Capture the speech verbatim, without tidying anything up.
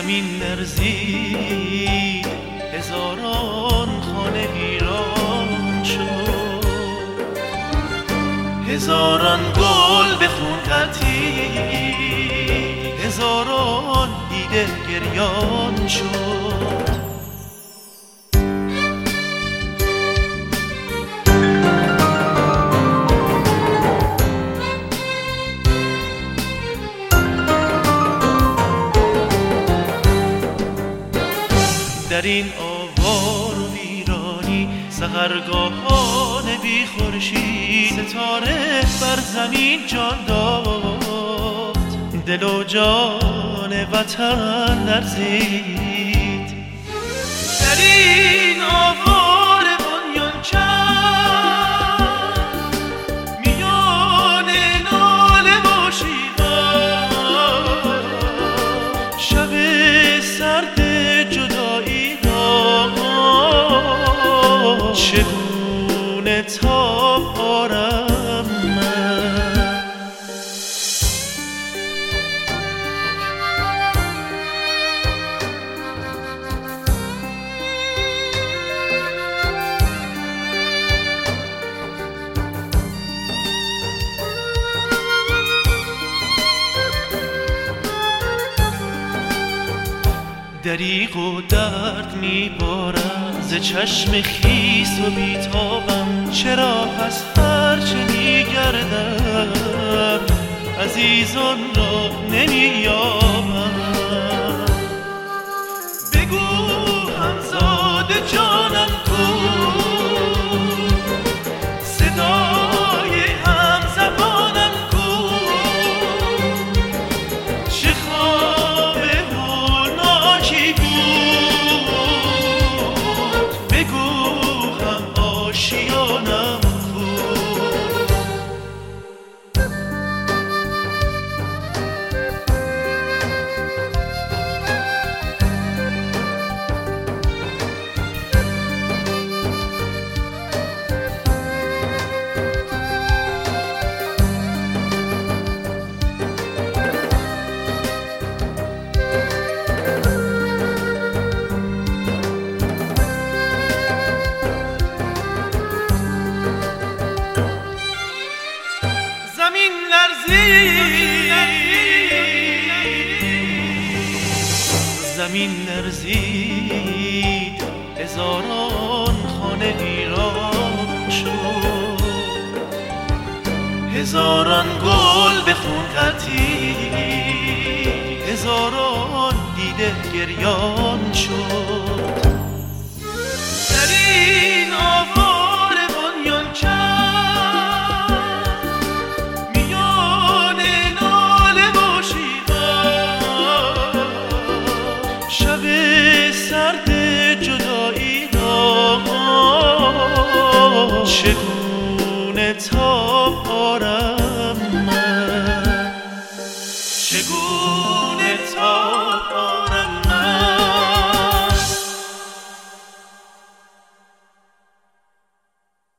زمین لرزید، هزاران خانه ویران شد، هزاران گل به خون غلتید، هزاران دیده گریان شد. در این آوار و ویرانی سحرگاهان بی خورشید، ستاره بر زمین جان داد، دل و جان وطن لرزید. در این آوار بنیان چند، میان ناله و شیون، شب سرد جدایی چگونه تاب آرم من؟ دریغ و درد میبارم ز چشم خیس و بیتابم، چرا پس هرچه میگردم عزیزان را نمییابم؟ بگو همزاد جانم کو، صدای همزبانم کو، چه خواب هولناکی بود، بگو هم آشیانم کو. زمین لرزید، زمین لرزید، هزاران خانه ویران شد، هزاران گل به خون غلتید، هزاران دیده گریان شد. در این آوار بنیان چند، میان ناله و شیون، شب سرد جدایی را چگونه تاب آرم من؟ چگونه